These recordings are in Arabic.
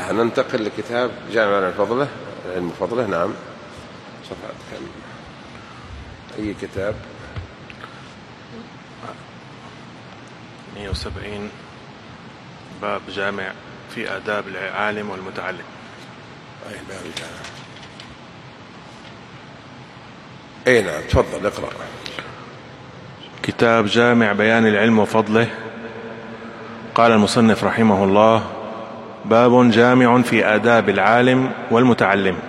الله ننتقل لكتاب جامع الفضله علم الفضله. نعم، صفحة كم؟ أي كتاب؟ 170 باب جامع في آداب العالم والمتعلم. أي باب الجامع. أي نعم، تفضل اقرأ. كتاب جامع بيان العلم وفضله. قال المصنف رحمه الله: باب جامع في آداب العالم والمتعلم.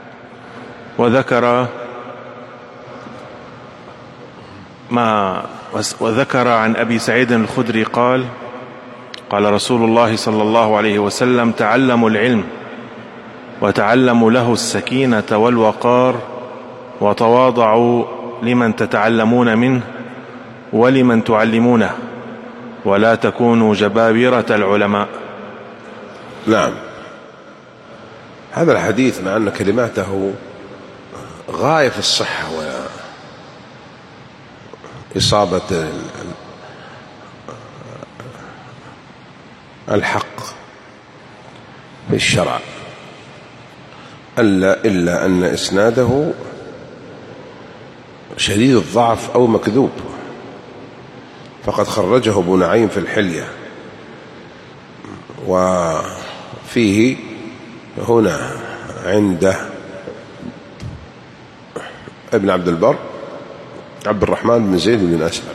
وذكر عن أبي سعيد الخدري قال: قال رسول الله صلى الله عليه وسلم: تعلموا العلم وتعلموا له السكينة والوقار، وتواضعوا لمن تتعلمون منه ولمن تعلمونه، ولا تكونوا جبابرة العلماء. نعم، هذا الحديث مع أن كلماته غاية في الصحة وإصابة الحق في الشرع، إلا أن إسناده شديد الضعف أو مكذوب، فقد خرجه ابن نعيم في الحلية، وفيه هنا عنده ابن عبد البر عبد الرحمن بن زيد بن أسلم،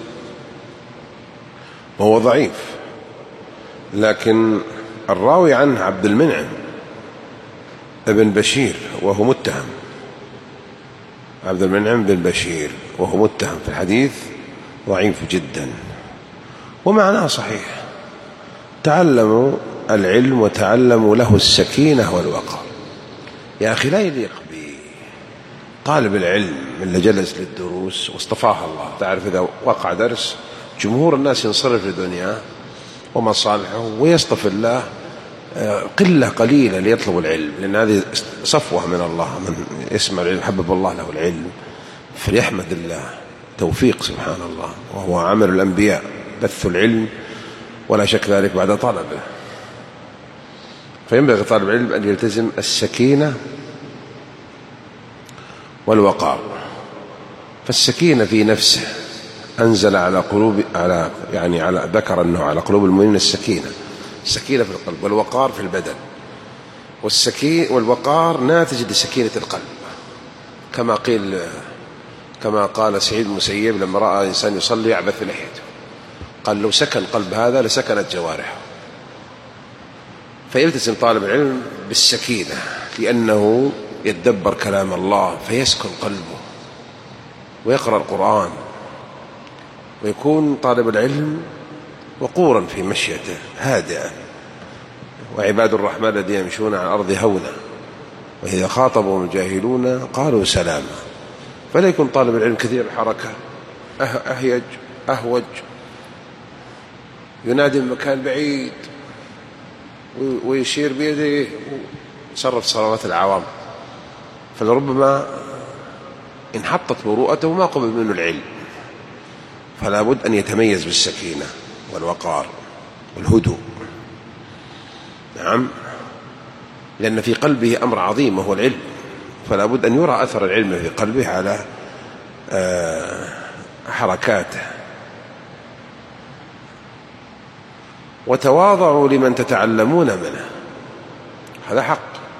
وهو ضعيف، لكن الراوي عنه عبد المنعم ابن بشير وهو متهم، عبد المنعم بن بشير وهو متهم في الحديث، ضعيف جدا، ومعناه صحيح. تعلموا العلم وتعلموا له السكينة والوقار. يا أخي، لا يليق بطالب العلم اللي جلس للدروس واصطفاها الله. تعرف إذا وقع درس جمهور الناس ينصرف لدنياه ومصالحه، ويصطفي الله قلة قليلة ليطلب العلم، لأن هذه صفوة من الله. من يسمع العلم حبب الله له العلم، فليحمد الله، توفيق سبحان الله، وهو عمل الأنبياء بث العلم ولا شك ذلك بعد طلبه. فينبغي طالب العلم أن يلتزم السكينة والوقار. فالسكينة في نفسه أنزل على قلوب على ذكر أنه على قلوب المؤمنين السكينة في القلب، والوقار في البدن. والوقار ناتج لسكينة القلب، كما قال سعيد المسيب لما رأى إنسان يصلي يعبث لحيته، قال: لو سكن قلب هذا لسكنت جوارحه. فيلتزم طالب العلم بالسكينة، لأنه يتدبر كلام الله فيسكن قلبه، ويقرأ القرآن، ويكون طالب العلم وقورا في مشيته هادئا. وعباد الرحمن الذين يمشون على الأرض هونا وإذا خاطبهم الجاهلون قالوا سلاما. فلا يكون طالب العلم كثير الحركة، أهيج أهوج، ينادي من مكان بعيد ويشير بيده ويصرف صلوات العوام، فلربما انحطت مروءته وما قبل منه العلم. فلا بد أن يتميز بالسكينة والوقار والهدوء. نعم، لأن في قلبه أمر عظيم وهو العلم، فلا بد أن يرى أثر العلم في قلبه على حركاته. وتواضعوا لمن تتعلمون منه، هذا حق.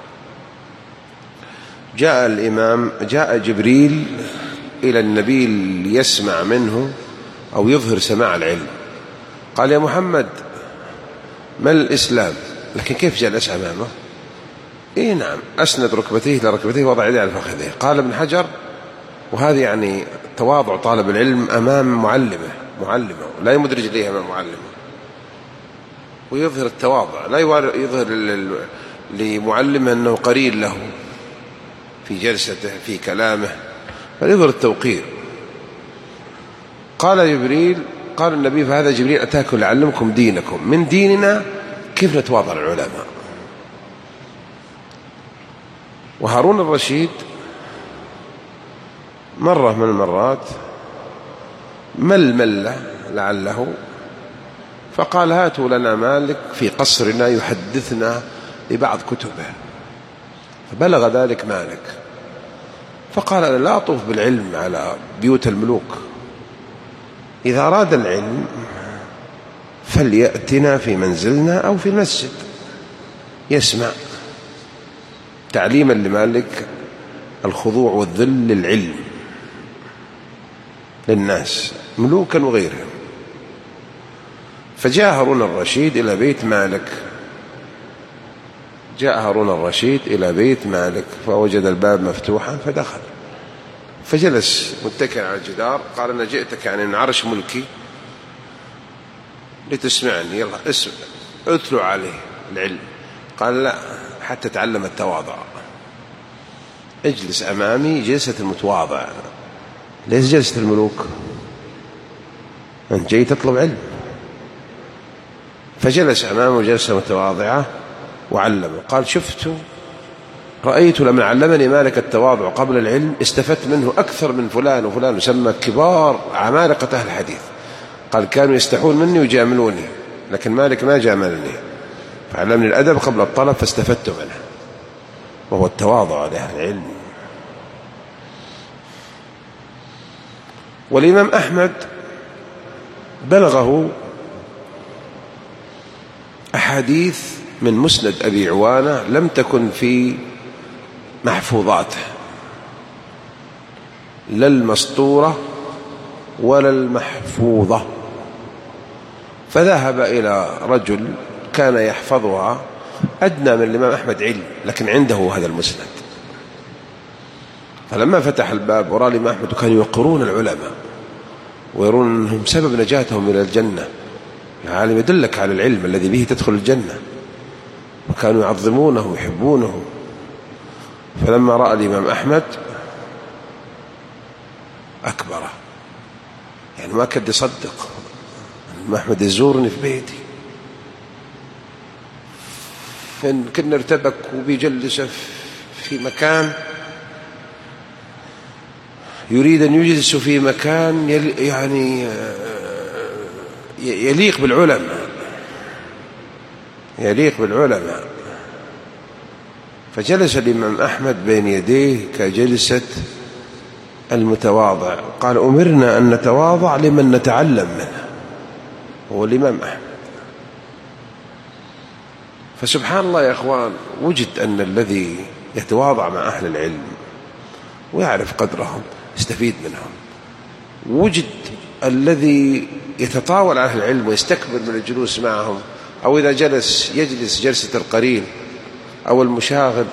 جاء جبريل إلى النبي ليسمع منه أو يظهر سماع العلم، قال: يا محمد ما الإسلام؟ لكن كيف جلس أمامه؟ نعم، أسند ركبتيه لركبتيه وضع يديه على فخذيه. قال ابن حجر: وهذه يعني تواضع طالب العلم أمام معلمه، لا يمد رجليه أمام معلمه، ويظهر التواضع، لا يظهر لمعلمه أنه قرين له في جلسته في كلامه، بل يظهر التوقير. قال النبي: فهذا جبريل أتاكم لعلمكم دينكم، من ديننا كيف نتواضع العلماء. وهارون الرشيد مرة من المرات مل لعله، فقال: هاتوا لنا مالك في قصرنا يحدثنا لبعض كتبه، فبلغ ذلك مالك فقال أنا لا أطوف بالعلم على بيوت الملوك، إذا أراد العلم فليأتنا في منزلنا أو في المسجد يسمع، تعليما لمالك الخضوع والذل للعلم للناس ملوكا وغيرهم. فجاء هارون الرشيد إلى بيت مالك، جاء هارون الرشيد إلى بيت مالك فوجد الباب مفتوحا فدخل، فجلس متكئا على الجدار. قال أنا جئتك يعني من عرش ملكي لتسمعني، يلا اتلو عليه العلم. قال لا، حتى تعلم التواضع، اجلس أمامي جلسة المتواضع، ليس جلسة الملوك، أنت جاي تطلب علم. فجلس أمامه جلسة متواضعة وعلمه. قال رأيت لما علمني مالك التواضع قبل العلم استفدت منه أكثر من فلان وفلان، يسمى كبار عمالقة أهل الحديث. قال كانوا يستحون مني ويجاملوني، لكن مالك ما جاملني، فعلمني الأدب قبل الطلب فاستفدت منه، وهو التواضع لأهل العلم. والإمام أحمد بلغه أحاديث من مسند أبي عوانة لم تكن في محفوظاته، لا المسطورة ولا المحفوظة، فذهب إلى رجل كان يحفظها أدنى من الإمام أحمد علم، لكن عنده هذا المسند. فلما فتح الباب ورأى الإمام أحمد كانوا يوقرون العلماء ويرون أنهم سبب نجاتهم إلى الجنة، العالم يدلك على العلم الذي به تدخل الجنة، وكانوا يعظمونه ويحبونه. فلما رأى الإمام أحمد أكبره، يعني ما كد يصدق، الإمام أحمد يزورني في بيتي، كنا ارتبك وبيجلس في مكان، يريد أن يجلس في مكان يعني يليق بالعلماء، يليق بالعلماء. فجلس الإمام أحمد بين يديه كجلسة المتواضع. قال أمرنا أن نتواضع لمن نتعلم منه، هو الإمام أحمد. فسبحان الله يا أخوان، وجد أن الذي يتواضع مع أهل العلم ويعرف قدرهم يستفيد منهم، وجد الذي يتطاول على أهل العلم ويستكبر من الجلوس معهم، أو إذا يجلس جلسة القرين أو المشاغب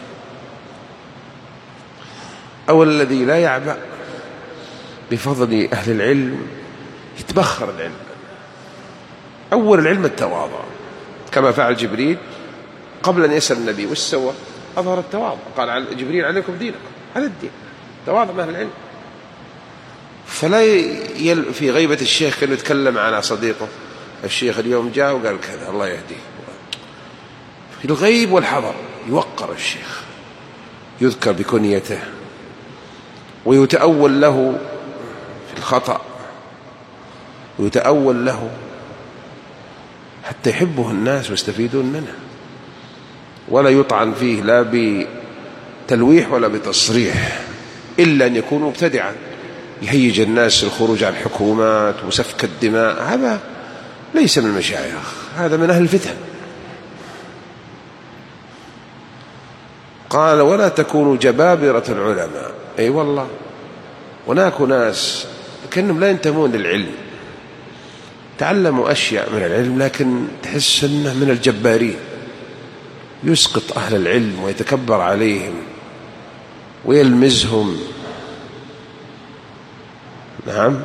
أو الذي لا يعبأ بفضل أهل العلم يتبخر العلم. أول العلم التواضع، كما فعل جبريل قبل أن يسأل النبي وش سوى؟ أظهر التواضع، قال جبريل عليكم دينكم، هذا الدين تواضع مع أهل العلم. فلا في غيبة الشيخ كان يتكلم على صديقه، الشيخ اليوم جاء وقال كذا الله يهديه، في الغيب والحضر يوقر الشيخ، يذكر بكنيته ويتأول له في الخطأ، ويتأول له حتى يحبه الناس ويستفيدون منه، ولا يطعن فيه لا بتلويح ولا بتصريح، إلا أن يكون مبتدعا يهيج الناس الخروج عن الحكومات وسفك الدماء، هذا ليس من المشايخ، هذا من أهل الفتن. قال ولا تكونوا جبابرة العلماء، أي والله هناك ناس كأنهم لا ينتمون للعلم، تعلموا أشياء من العلم لكن تحس أنه من الجبارين، يسقط أهل العلم ويتكبر عليهم ويلمزهم. نعم،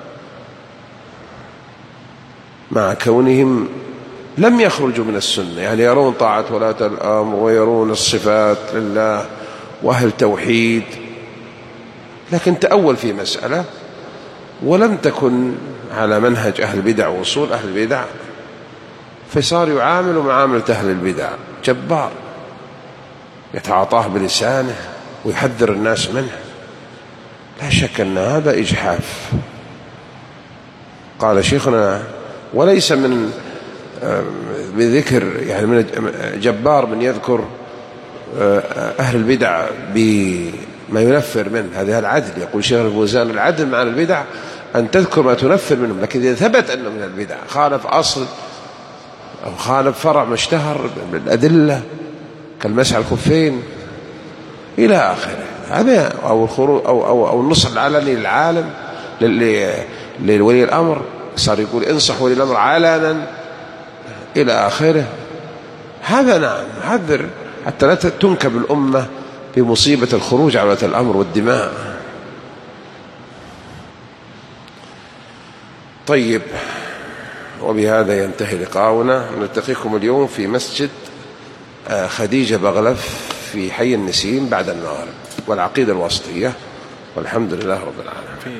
مع كونهم لم يخرجوا من السنة، يعني يرون طاعة ولاة الأمر ويرون الصفات لله وأهل توحيد، لكن تأول في مسألة ولم تكن على منهج أهل البدع ووصول أهل البدع، فصار يعامل معاملة أهل البدع، جبار يتعاطاه بلسانه ويحذر الناس منه. لا شك أن هذا إجحاف. قال شيخنا وليس من بذكر يعني من جبار من يذكر أهل البدع بما ينفر منه، هذا العدل. يقول شيخ الفوزان العدل مع البدع أن تذكر ما تنفر منهم، لكن إذا ثبت أنه من البدع خالف أصل أو خالف فرع مشتهر بالأدلة كالمسح على الخفين إلى آخره، هذا أو الخروج أو النصح العلني للعالم لولي الأمر، صار يقول انصح ولي الأمر علنا إلى آخره، هذا نعم حذر حتى لا تنكب الأمة بمصيبة الخروج على ولاة الأمر والدماء. طيب، وبهذا ينتهي لقاؤنا. نلتقيكم اليوم في مسجد خديجة بغلف في حي النسيم بعد المغرب، والعقيدة الوسطية، والحمد لله رب العالمين.